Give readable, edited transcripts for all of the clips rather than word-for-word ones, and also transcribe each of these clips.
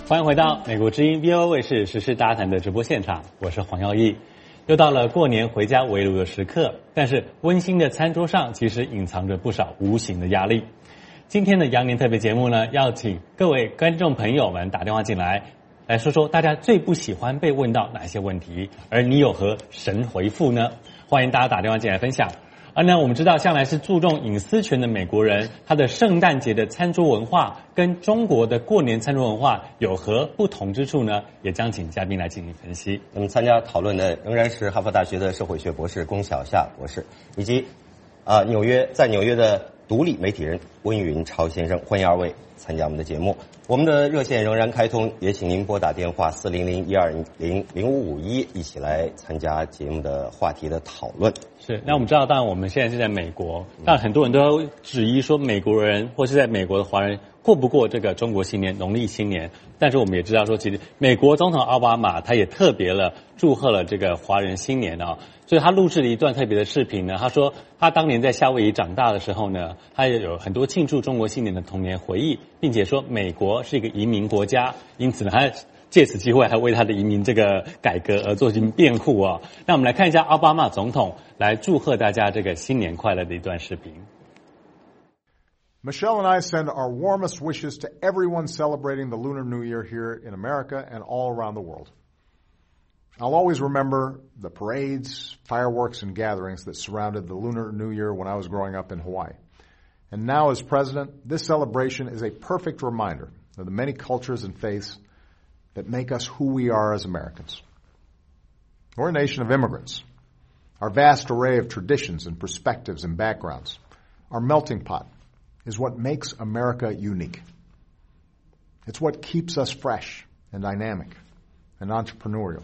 欢迎回到美国之音 VOA 卫视时事大家谈的直播现场，我是黄耀义。又到了过年回家围炉的时刻，但是温馨的餐桌上其实隐藏着不少无形的压力。今天的羊年特别节目呢，要请各位观众朋友们打电话进来，来说说大家最不喜欢被问到哪些问题，而你有何神回复呢？欢迎大家打电话进来分享。而呢，我们知道向来是注重隐私权的美国人，他的圣诞节的餐桌文化跟中国的过年餐桌文化有何不同之处呢？也将请嘉宾来进行分析。 那么参加讨论的仍然是哈佛大学的社会学博士龚晓夏博士，以及在纽约的独立媒体人温云超先生，欢迎二位参加我们的节目。我们的热线仍然开通，也请您拨打电话400-120-0551，一起来参加节目的话题的讨论。 是，那我们知道，当然我们现在是在美国，但很多人都质疑说美国人或是在美国的华人过不过这个中国新年、农历新年。但是我们也知道说，其实美国总统奥巴马他也特别了祝贺了这个华人新年啊，所以他录制了一段特别的视频呢。他说他当年在夏威夷长大的时候呢，他也有很多庆祝中国新年的童年回忆，并且说美国是一个移民国家，因此呢，他借此机会还为他的移民这个改革而做进辩护啊。那我们来看一下奥巴马总统来祝贺大家这个新年快乐的一段视频。 Michelle and I send our warmest wishes to everyone celebrating the Lunar New Year here in America and all around the world. I'll always remember the parades, fireworks, and gatherings that surrounded the Lunar New Year when I was growing up in Hawaii. And now as president, this celebration is a perfect reminder of the many cultures and faiths that make us who we are as Americans. We're a nation of immigrants. Our vast array of traditions and perspectives and backgrounds, our melting pot, is what makes America unique. It's what keeps us fresh and dynamic and entrepreneurial.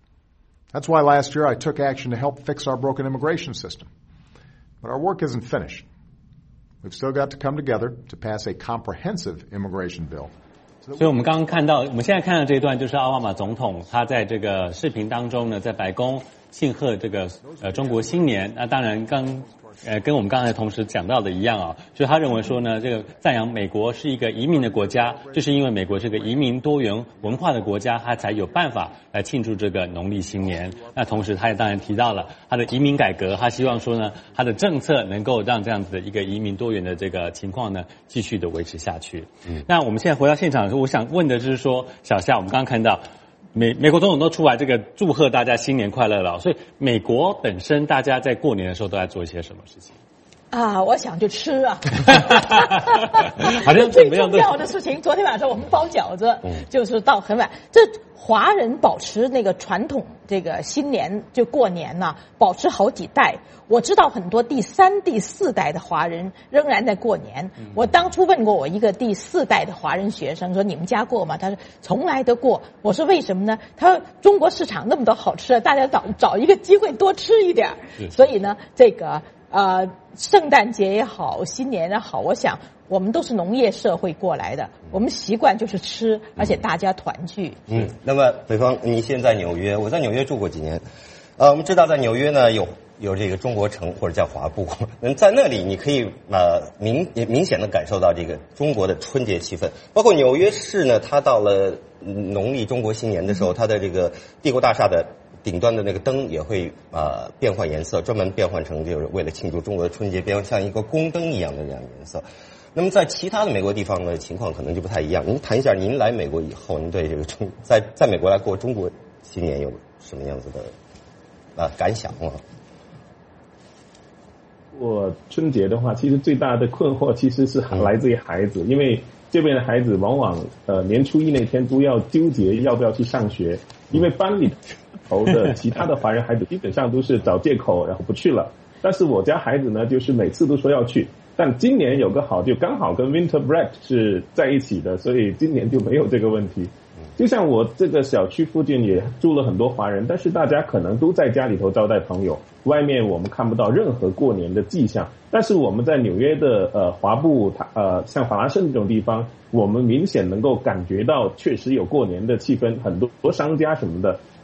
That's why last year I took action to help fix our broken immigration system. But our work isn't finished. We've still got to come together to pass a comprehensive immigration bill. 所以我们刚刚看到，我们现在看到这一段就是奥巴马总统他在这个视频当中呢，在白宫庆贺这个中国新年。那当然跟我们刚才同时讲到的一样啊，就是他认为说呢，这个赞扬美国是一个移民的国家，就是因为美国是个移民多元文化的国家，他才有办法来庆祝这个农历新年。那同时他也当然提到了他的移民改革，他希望说呢，他的政策能够让这样子的一个移民多元的这个情况呢继续的维持下去。那我们现在回到现场的时候，我想问的就是说，小夏，我们刚刚看到美国总统都出来这个祝贺大家新年快乐了，所以美国本身大家在过年的时候都在做一些什么事情啊？我想就吃啊， 好像最重要的事情。昨天晚上我们包饺子，就是到很晚。这华人保持那个传统，这个新年就过年呢，保持好几代。我知道很多第3、第4代的华人仍然在过年。我当初问过我一个第4代的华人学生，说你们家过吗？他说从来都过。我说为什么呢？他说中国市场那么多好吃的，大家找一个机会多吃一点。所以呢，这个圣诞节也好，新年也好，我想我们都是农业社会过来的，我们习惯就是吃，而且大家团聚。 那么北方，你现在纽约，我在纽约住过几年。我们知道在纽约呢有这个中国城或者叫华埠，在那里你可以明显的感受到这个中国的春节气氛。包括纽约市呢，它到了农历中国新年的时候，它的这个帝国大厦的顶端的那个灯也会变换颜色，专门变换成就是为了庆祝中国的春节，变成像一个宫灯一样的这样的颜色。那么在其他的美国地方呢，情况可能就不太一样。您谈一下您来美国以后，您对这个在美国来过中国新年有什么样子的感想吗？ 我春节的话，其实最大的困惑其实是来自于孩子，因为这边的孩子往往年初一那天都要纠结要不要去上学，因为班里头的其他的华人孩子基本上都是找借口然后不去了，但是我家孩子呢，就是每次都说要去，但今年有个好，就刚好跟 Winter Break 是在一起的，所以今年就没有这个问题。就像我这个小区附近也住了很多华人，但是大家可能都在家里头招待朋友，外面我们看不到任何过年的迹象。但是我们在纽约的华埠像法拉盛这种地方，我们明显能够感觉到确实有过年的气氛，很多商家什么的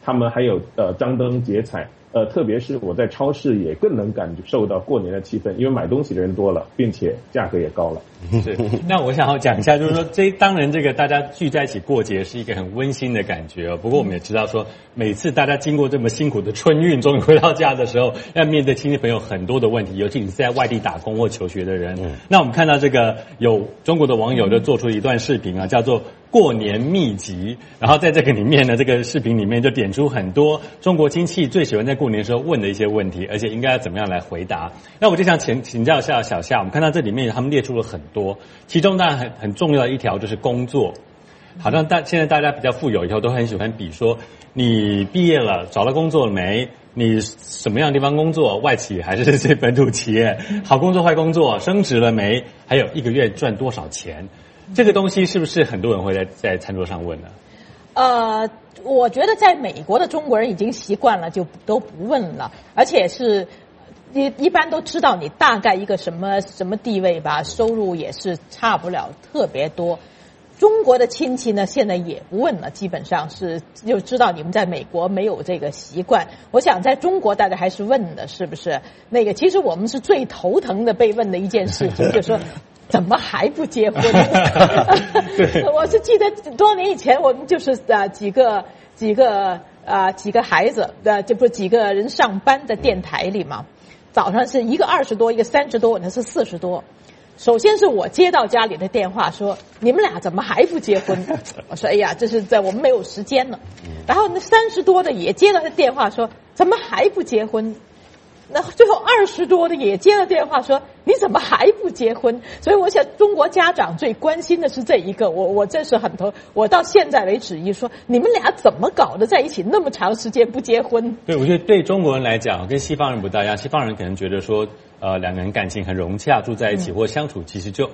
他们还有张灯结彩。特别是我在超市也更能感受到过年的气氛，因为买东西的人多了，并且价格也高了。 是，那我想要讲一下，就是说当然这个大家聚在一起过节是一个很温馨的感觉哦。不过我们也知道说，每次大家经过这么辛苦的春运，终于回到家的时候，要面对亲戚朋友很多的问题，尤其你是在外地打工或求学的人。那我们看到这个有中国的网友就做出一段视频啊，叫做过年秘籍，然后在这个里面呢，这个视频里面就点出很多中国亲戚最喜欢在过年的时候问的一些问题，而且应该要怎么样来回答。那我就想请教一下小夏，我们看到这里面他们列出了很多，其中当然很重要的一条就是工作。好像现在大家比较富有以后都很喜欢比说，你毕业了找到工作了没？你什么样的地方工作？外企还是这本土企业？好工作坏工作？升职了没？还有一个月赚多少钱？这个东西是不是很多人会在餐桌上问呢？ 我觉得在美国的中国人已经习惯了，就都不问了，而且是一般都知道你大概一个什么地位吧，收入也是差不了特别多。中国的亲戚呢，现在也不问了，基本上是就知道你们在美国没有这个习惯。我想在中国大家还是问的，是不是？那个其实我们是最头疼的被问的一件事情，就是说怎么还不结婚？我是记得多年以前，我们就是几个孩子这不几个人上班在电台里嘛，早上是一个20多，一个30多，那是40多。首先是我接到家里的电话说，你们俩怎么还不结婚？我说哎呀，这是在我们没有时间了。然后那30多的也接到的电话说，怎么还不结婚？那最后20多的也接到电话说，你怎么还不结婚？所以我想中国家长最关心的是这一个，我真是很头，我到现在为止一说，你们俩怎么搞的在一起那么长时间不结婚？ 对，我觉得对中国人来讲跟西方人不大一样，西方人可能觉得说两个人感情很融洽，住在一起或相处其实就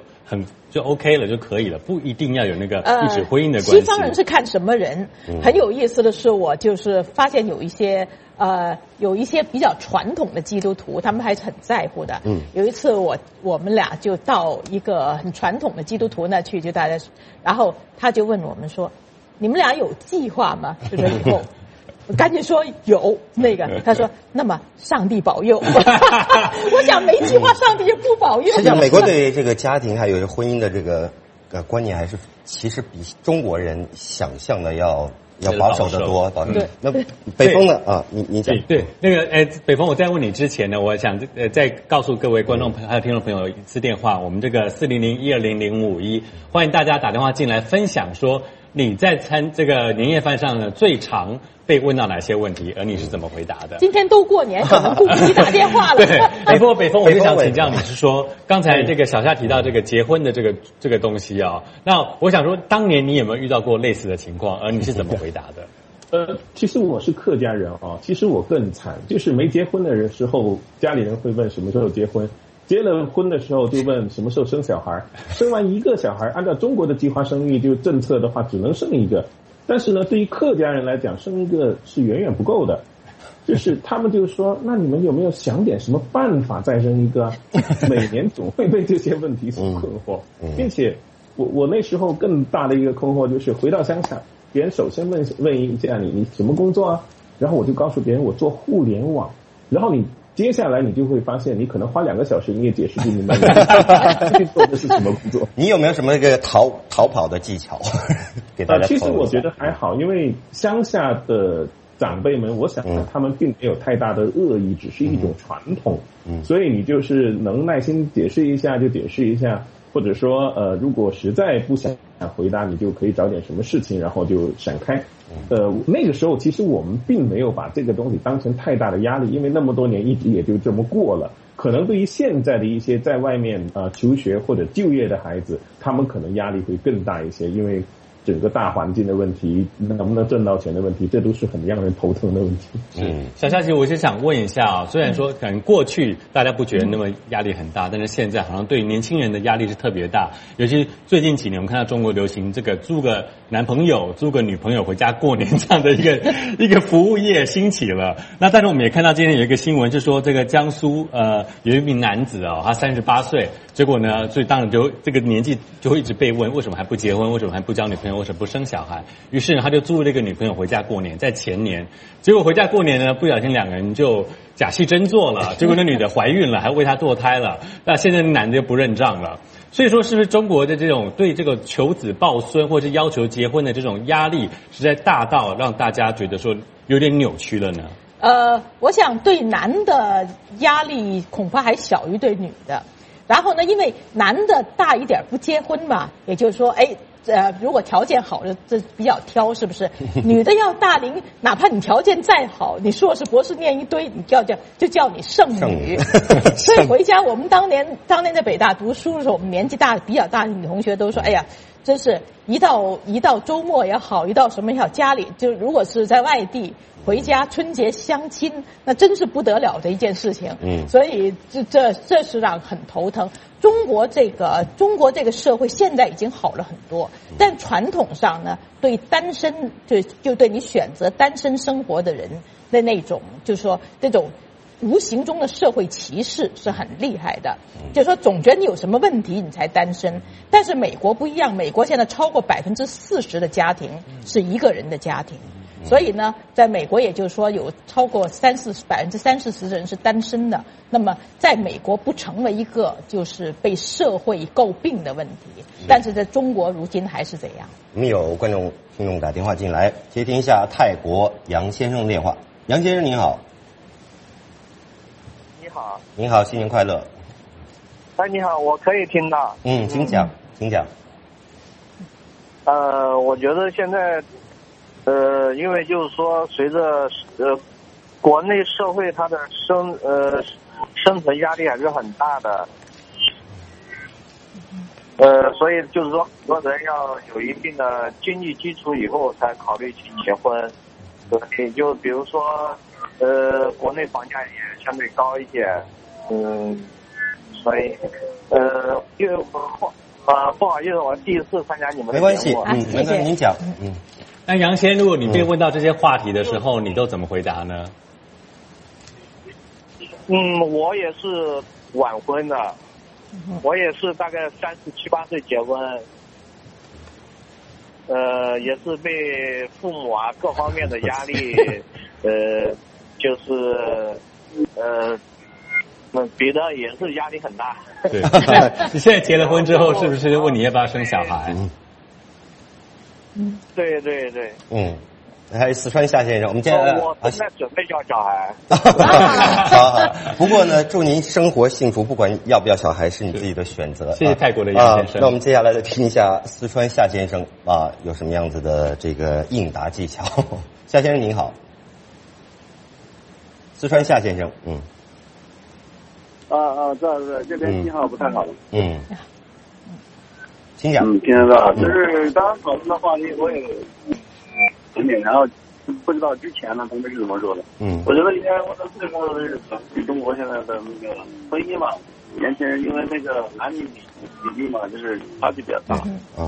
OK 了就可以了，不一定要有那个一纸婚姻的关系。 西方人是看什么人？很有意思的是，我就是发现有一些比较传统的基督徒，他们还是很在乎的。有一次我们俩就到一个很传统的基督徒那去，就大家，然后他就问我们说：“你们俩有计划吗？就是以后。”我赶紧说有那个，他说那么上帝保佑。我想没计划，上帝也不保佑。 实际上，美国对这个家庭还有婚姻的这个观念，还是其实比中国人想象的要保守的多。 对， 那北风呢？啊，你讲。 对，那个北风，我在问你之前呢，我想再告诉各位观众还有听众朋友一次电话，我们这个400-120-0551，欢迎大家打电话进来分享说你在这个年夜饭上呢最常被问到哪些问题，而你是怎么回答的？ 今天都过年，可能顾不及打电话了。 对，不过北风，我就想请教你是说，刚才这个小夏提到这个结婚的这个东西啊，那我想说，当年你有没有遇到过类似的情况，而你是怎么回答的？ 其实我是客家人啊，其实我更惨，就是没结婚的时候，家里人会问什么时候结婚。结了婚的时候就问什么时候生小孩，生完一个小孩，按照中国的计划生育就政策的话只能生一个，但是呢对于客家人来讲生一个是远远不够的，就是他们就说那你们有没有想点什么办法再生一个？每年总会被这些问题所困惑，并且我那时候更大的一个困惑就是回到乡下，别人首先问一下你什么工作啊，然后我就告诉别人我做互联网，然后接下来你就会发现，你可能花2个小时你也解释不明白你做的是什么工作。 你有没有什么逃跑的技巧给大家？ 其实我觉得还好，因为乡下的长辈们，我想他们并没有太大的恶意，只是一种传统。所以你就是能耐心解释一下就解释一下，或者说如果实在不想回答，你就可以找点什么事情，然后就闪开。那个时候其实我们并没有把这个东西当成太大的压力，因为那么多年一直也就这么过了。可能对于现在的一些在外面求学或者就业的孩子，他们可能压力会更大一些，因为整个大环境的问题，能不能挣到钱的问题，这都是很让人头疼的问题。 小夏，其实我就想问一下啊，虽然说可能过去大家不觉得那么压力很大，但是现在好像对年轻人的压力是特别大。尤其最近几年，我们看到中国流行这个租个男朋友、租个女朋友回家过年这样的一个服务业兴起了。那但是我们也看到今天有一个新闻，是说这个江苏有一名男子他38岁， 结果呢，所以当然就这个年纪就会一直被问，为什么还不结婚？为什么还不交女朋友？为什么不生小孩？于是呢，他就租了一个女朋友回家过年，在前年，结果回家过年呢，不小心两个人就假戏真做了，结果那女的怀孕了，还为他堕胎了，那现在那男的就不认账了。所以说，是不是中国的这种对这个求子抱孙或者是要求结婚的这种压力，实在大到让大家觉得说有点扭曲了呢？ 我想对男的压力恐怕还小于对女的。然后呢，因为男的大一点不结婚嘛，也就是说，如果条件好的，这比较挑，是不是？女的要大龄，哪怕你条件再好，你硕士博士念一堆，你就叫你剩女。所以回家，我们当年在北大读书的时候，我们年纪比较大的女同学都说，哎呀，真是一到周末也好，一到什么也好，家里就如果是在外地回家春节相亲，那真是不得了的一件事情。所以这是让很头疼。中国这个社会现在已经好了很多，但传统上呢，对单身就对你选择单身生活的人的那种，就是说这种无形中的社会歧视是很厉害的。就是说总觉得你有什么问题你才单身，但是美国不一样，美国现在超过40%的家庭是一个人的家庭。所以呢，在美国也就是说有超过30%的人是单身的。那么在美国不成为一个就是被社会诟病的问题，但是在中国如今还是这样。 我们有观众听众打电话进来，接听一下泰国杨先生的电话。杨先生您好。 你好。 您好，新年快乐。 你好，我可以听到。 请讲。 我觉得现在因为就是说随着国内社会它的生存压力还是很大的，所以就是说很多人要有一定的经济基础以后才考虑去结婚。也就比如说国内房价也相对高一些，所以因为不好意思，我第一次参加你们的节目。 没关系， 谢谢您讲。 那杨先，如果你被问到这些话题的时候，你都怎么回答呢？ 我也是晚婚的，我也是大概37、8岁结婚，也是被父母啊各方面的压力，就是别的也是压力很大。 对，你现在结了婚之后，是不是问你要不要生小孩？ 对。 还有四川夏先生，我们我现在准备要小孩。 好，不过呢，祝您生活幸福，不管要不要小孩是你自己的选择。 谢谢泰国的杨先生。 那我们接下来再听一下四川夏先生有什么样子的这个应答技巧。夏先生您好。四川夏先生， 这边信号不太好。 请讲。 听得到，就是刚刚讨论的话题，我也然后不知道之前呢他们是怎么说的。我觉得应该问到最后的日子，中国现在的那个婚姻嘛，年轻人因为那个男女比例嘛，就是差距比较大。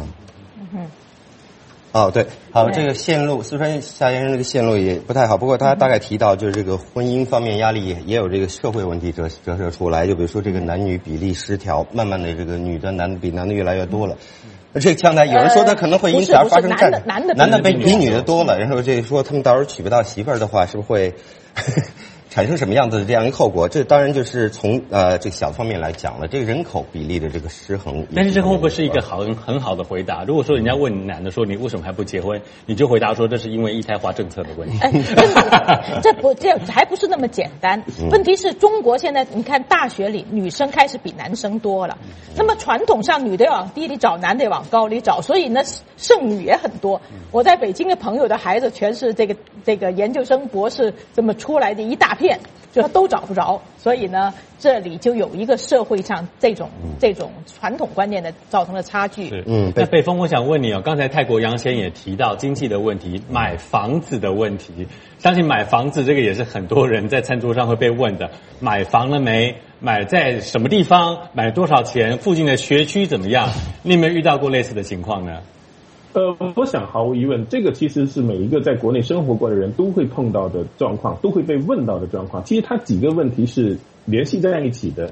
对，好，这个线路，四川夏先生这个线路也不太好，不过他大概提到，就是这个婚姻方面压力也有这个社会问题折射出来，就比如说这个男女比例失调，慢慢的这个女的男的比男的越来越多了。这个将来有人说他可能会因此而发生战争，男的比女的多了，然后这个说他们到时候娶不到媳妇儿的话，是不是会产生什么样子的这样一个后果？这当然就是从这个小方面来讲了，这个人口比例的这个失衡。 但是这会不会是一个很好的回答？如果说人家问男的说你为什么还不结婚，你就回答说这是因为一胎化政策的问题。 这还不是那么简单。问题是中国现在你看大学里女生开始比男生多了，那么传统上女的往低里找，男的往高里找，所以呢剩女也很多。我在北京的朋友的孩子全是这个研究生博士这么出来的一大片，就都找不着，所以呢，这里就有一个社会上这种传统观念的造成了差距。 是，那北风，我想问你刚才泰国杨先也提到经济的问题，买房子的问题，相信买房子这个也是很多人在餐桌上会被问的，买房了没？买在什么地方？买多少钱？附近的学区怎么样？你有没有遇到过类似的情况呢？ 我想毫无疑问，这个其实是每一个在国内生活过的人都会碰到的状况，都会被问到的状况。其实它几个问题是联系在一起的。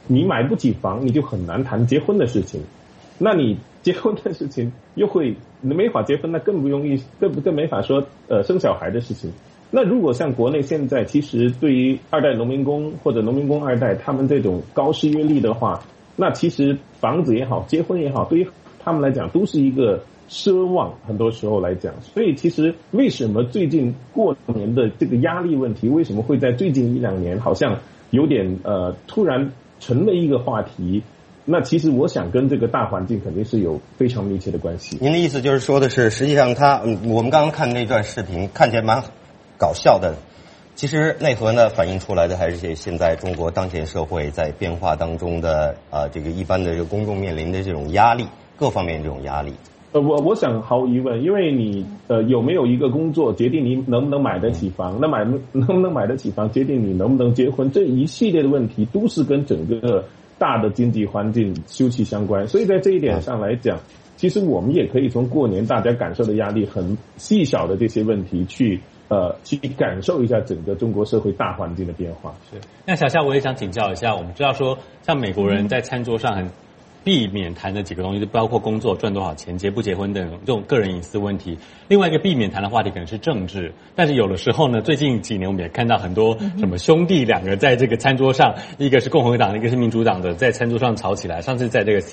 你买不起房，你就很难谈结婚的事情。那你结婚的事情又会没法结婚，那更不容易，更没法说生小孩的事情。那如果像国内现在，其实对于二代农民工或者农民工二代，他们这种高失业率的话，那其实房子也好，结婚也好，对于他们来讲都是一个奢望，很多时候来讲。所以其实为什么最近过年的这个压力问题，为什么会在最近1-2年好像有点突然成了一个话题？那其实我想跟这个大环境肯定是有非常密切的关系。 您的意思就是说的是，实际上我们刚刚看那段视频，看起来蛮搞笑的，其实内核呢反映出来的还是现在中国当前社会在变化当中的这个一般的这个公众面临的这种压力，各方面这种压力。 我想毫无疑问，因为你有没有一个工作决定你能不能买得起房，那能不能买得起房决定你能不能结婚，这一系列的问题都是跟整个大的经济环境休戚相关。所以在这一点上来讲，其实我们也可以从过年大家感受的压力很细小的这些问题去感受一下整个中国社会大环境的变化。 是。那小夏，我也想请教一下，我们知道说，像美国人在餐桌上很避免谈的几个东西，就包括工作赚多少钱、结不结婚等这种个人隐私问题。另外一个避免谈的话题可能是政治，但是有的时候呢，最近几年我们也看到很多什么兄弟两个在这个餐桌上，一个是共和党的，一个是民主党的，在餐桌上吵起来。上次在这个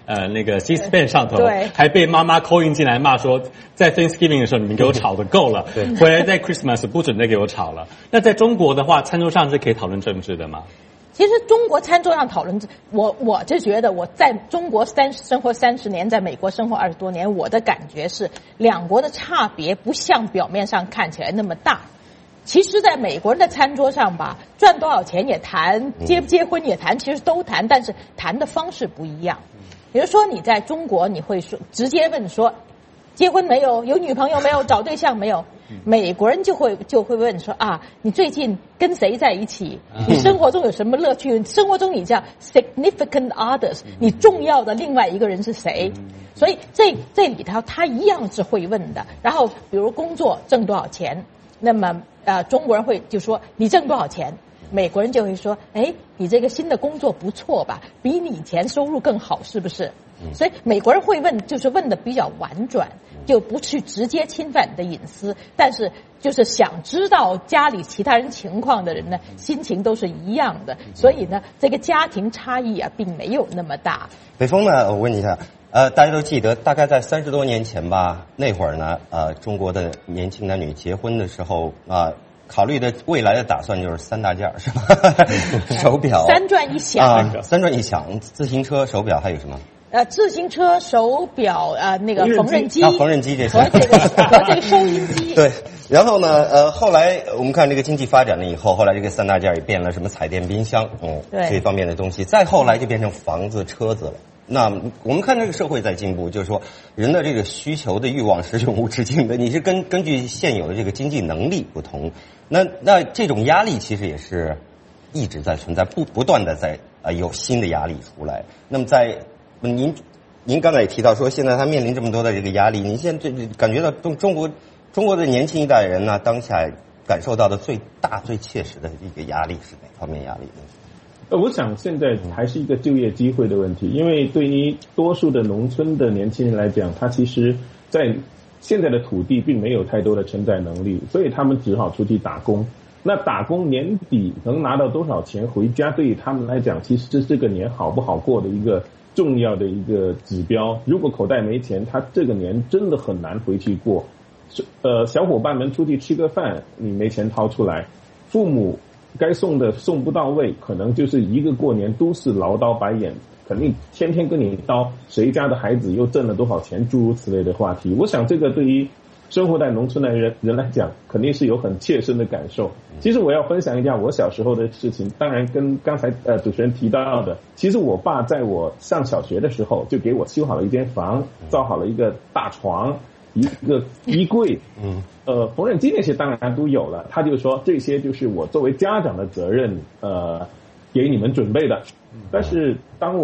C-SPAN 上头，还被妈妈 call in 进来骂说，在 Thanksgiving 的时候你们给我吵得够了，回来在 Christmas 不准再给我吵了。那在中国的话，餐桌上是可以讨论政治的吗？ 其实中国餐桌上讨论，我就觉得我在中国生活30年，在美国生活20多年，我的感觉是两国的差别不像表面上看起来那么大。其实在美国人的餐桌上吧，赚多少钱也谈，结不结婚也谈，其实都谈，但是谈的方式不一样。比如说你在中国，你会说直接问说结婚没有，有女朋友没有，找对象没有。美国人就会问说啊，你最近跟谁在一起？你生活中有什么乐趣？生活中你叫 significant others， 你重要的另外一个人是谁？所以这里头他一样是会问的。然后比如工作挣多少钱，那么中国人会就说你挣多少钱？美国人就会说，哎，你这个新的工作不错吧？比你以前收入更好，是不是？所以美国人会问，就是问的比较婉转，就不去直接侵犯你的隐私，但是就是想知道家里其他人情况的人呢，心情都是一样的，所以呢，这个家庭差异并没有那么大。 北风呢，我问你一下，大家都记得，大概在30多年前吧，那会儿呢，中国的年轻男女结婚的时候考虑的未来的打算就是3大件，是吧？手表、 3转1响 3转1响，自行车、手表，还有什么？ 自行车、手表那个缝纫机这些和这个收音机。 对，然后呢，后来我们看这个经济发展了以后，后来这个3大件也变了，什么彩电、冰箱，这方面的东西。再后来就变成房子、车子了。那我们看这个社会在进步，就是说人的这个需求的欲望是永无止境的，你是根据现有的这个经济能力不同，那这种压力其实也是一直在存在，不断的在有新的压力出来。那么您刚才也提到说，现在他面临这么多的这个压力，您现在感觉到中国的年轻一代人呢，当下感受到的最大最切实的一个压力是哪方面压力呢？ 我想现在还是一个就业机会的问题，因为对于多数的农村的年轻人来讲，他其实在现在的土地并没有太多的承载能力，所以他们只好出去打工。那打工年底能拿到多少钱回家，对于他们来讲，其实是这个年好不好过的一个重要的一个指标。如果口袋没钱，他这个年真的很难回去过。小伙伴们出去吃个饭，你没钱掏出来，父母该送的送不到位，可能就是一个过年都是唠叨白眼，肯定天天跟你叨谁家的孩子又挣了多少钱，诸如此类的话题。我想这个对于生活在农村的人来讲，肯定是有很切身的感受。其实我要分享一下我小时候的事情，当然跟刚才主持人提到的，其实我爸在我上小学的时候就给我修好了一间房，造好了一个大床，一个衣柜，缝纫机那些当然都有了。他就说这些就是我作为家长的责任，给你们准备的。但是当我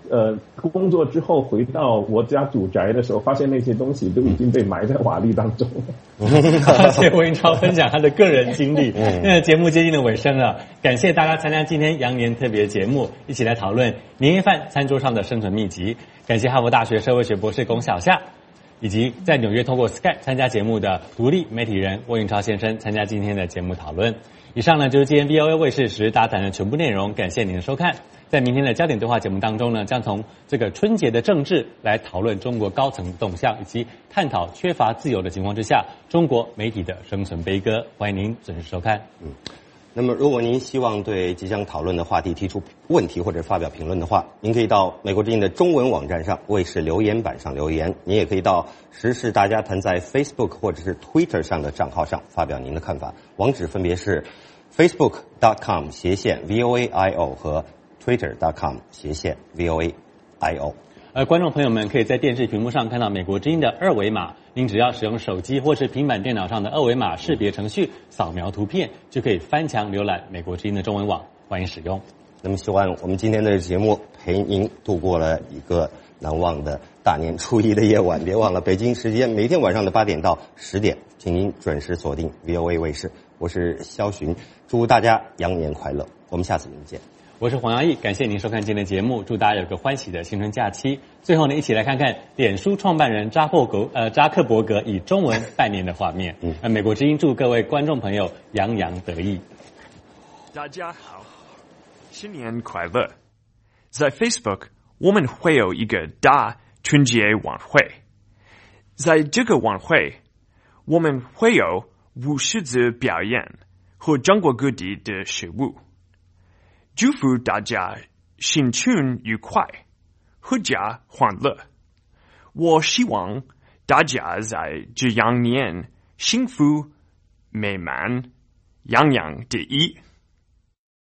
工作之后回到我家祖宅的时候，发现那些东西都已经被埋在瓦砾当中了。 谢谢魏英超分享他的个人经历。那节目接近了尾声了，感谢大家参加今天羊年特别节目，一起来讨论年夜饭餐桌上的生存秘籍。感谢哈佛大学社会学博士龚小夏，以及在纽约通过 Skype 参加节目的独立媒体人魏英超先生参加今天的节目讨论。以上呢就是今天 VOA 卫视时大谈的全部内容，感谢您的收看。在明天的焦点对话节目当中呢，将从这个春节的政治来讨论中国高层动向，以及探讨缺乏自由的情况之下中国媒体的生存悲歌。欢迎您准时收看。 那么如果您希望对即将讨论的话题提出问题或者发表评论的话，您可以到美国之音的中文网站上卫视留言板上留言，您也可以到时事大家谈在 Facebook 或者是 Twitter 上的账号上发表您的看法，网址分别是 facebook.com/VOAIO 和 twitter.com/VOAIO。 观众朋友们可以在电视屏幕上看到美国之音的二维码，您只要使用手机或是平板电脑上的二维码识别程序扫描图片，就可以翻墙浏览美国之音的中文网，欢迎使用。 那么希望我们今天的节目陪您度过了一个难忘的大年初一的夜晚，别忘了北京时间每天晚上的8点到10点，请您准时锁定 VOA 卫视，我是肖寻，祝大家羊年快乐，我们下次见。 我是黄洋毅，感谢您收看今天的节目，祝大家有个欢喜的新春假期。最后呢，一起来看看脸书创办人扎克伯格以中文拜年的画面。美国之音祝各位观众朋友洋洋得意。 大家好，新年快乐！在 Facebook 我们会有一个大春节晚会，在这个晚会我们会有50次表演和中国各地的食物。祝福大家新春愉快，阖家欢乐。我希望大家在这羊年幸福美满，洋洋得意。